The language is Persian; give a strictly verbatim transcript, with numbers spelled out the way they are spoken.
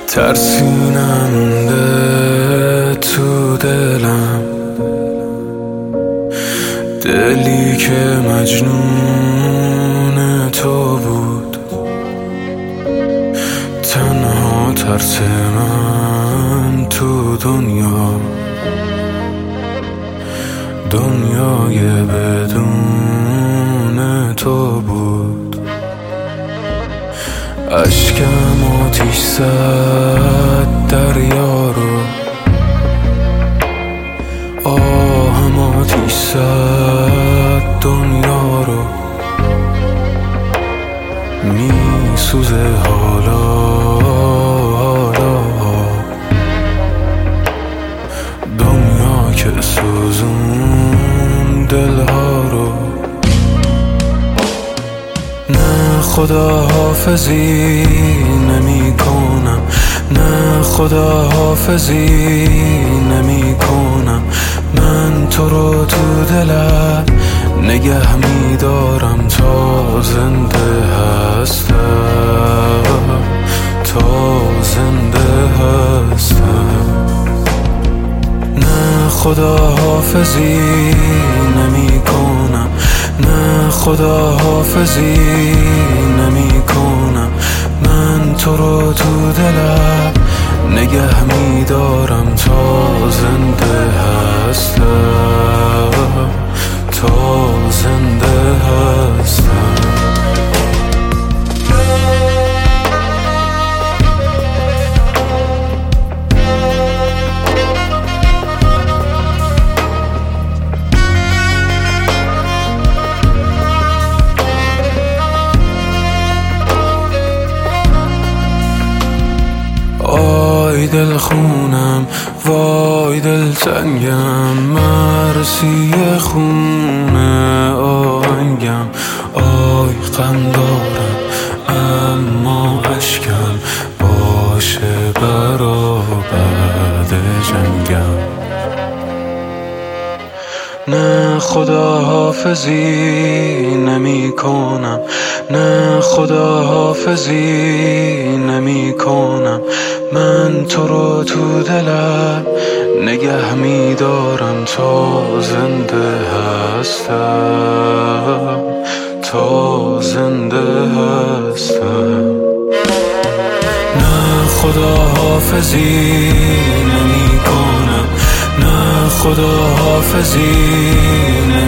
ترسیننده تو دلم، دلی که مجنون تو بود، تنها ترس من تو دنیا، دنیای بدون تو بود. اشکم آتیش زد دریا رو، آهم آتیش زد دنیا رو، می سوزه حالا حالا دنیا که سوزون دلها رو. نه خدا حافظی نمی کنم، نه خدا حافظی نمی کنم، من تو رو تو دلم نگه می دارم تا زنده هستم، تا زنده هستم. نه خدا حافظی نمی کنم، نه خدا حافظی نمی کنم، من تو رو تو دلم نگه می دارم تا زنده هستم، تا زنده هستم. آی دل خونم، وای دل تنگم، مرسی خونه آهنگم. آی غم دارم اما اشکم باشه برا بعد جنگم. نه خدا حافظی نمی کنم، نه خدا حافظی نمی کنم، من تو رو تو دلم نگه می دارم تا زنده هستم، تا زنده هستم. نه خدا حافظی نمی کنم، نه خدا حافظی